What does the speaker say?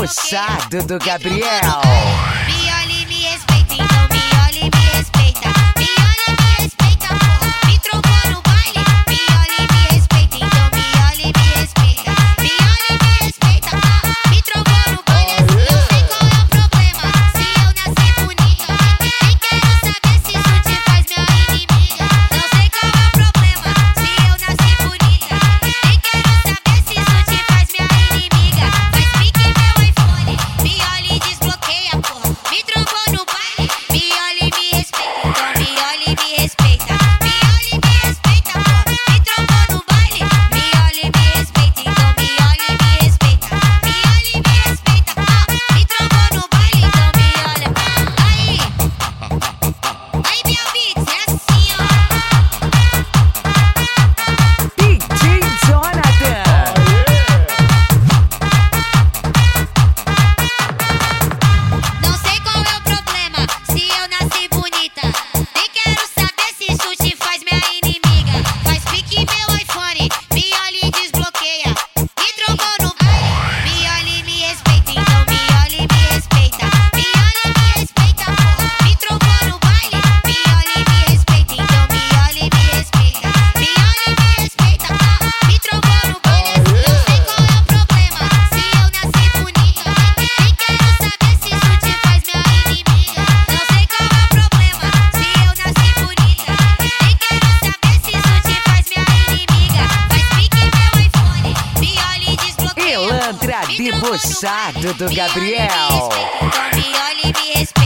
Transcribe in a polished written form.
debochado do Gabriel. Me olha e me respeita, então me olha e me respeita. Me olha e me respeita, porra. Me trocou no baile. Me olha e me respeita, então me olha e me respeita. Me olha e me respeita, porra. Me trocou no baile. Não sei qual é o problema, se eu nasci bonita. Nem quero saber se isso te faz minha inimiga. Não sei qual é o problema, se eu nasci bonita. Nem quero saber se isso te faz minha inimiga. Faz pique meu iPhone. Me olha e desbloqueia, porra. Me trocou no baile. Me olha e me respeita, então me olha e me respeita. Me olha e me respeita, porra. Me trocou no baile. Me olha e me respeita, então me olha e me respeita. Me olha e me respeita, porra. Me trocou no baile, então me olha. Aí, meu beats, é assim, ó. DJ Jonathan. Não sei qual é o problema, se eu nasci bonita. Nem quero saber se isso te faz minha inimiga. Faz pique meu iPhone, me olha e desbloqueia. Me trocou no baile. Me olha e me respeita, então me olha e me respeita. Me olha e me respeita, porra. Me trocou no baile. Me olha e me respeita, então me olha e me respeita. Me olha e me respeita, porra. Me trocou no baile. Não sei qual é o problema, se eu nasci bonita. Nem quero saber se isso te faz minha inimiga. Não sei qual é o problema, se eu nasci bonita. Nem quero saber se isso te faz minha inimiga. Faz pique meu iPhone, me olha e desbloqueia. Pilantra Me trocou no debochado baile. do Me olha e me Gabriel. respeita, então me olha e me respeita.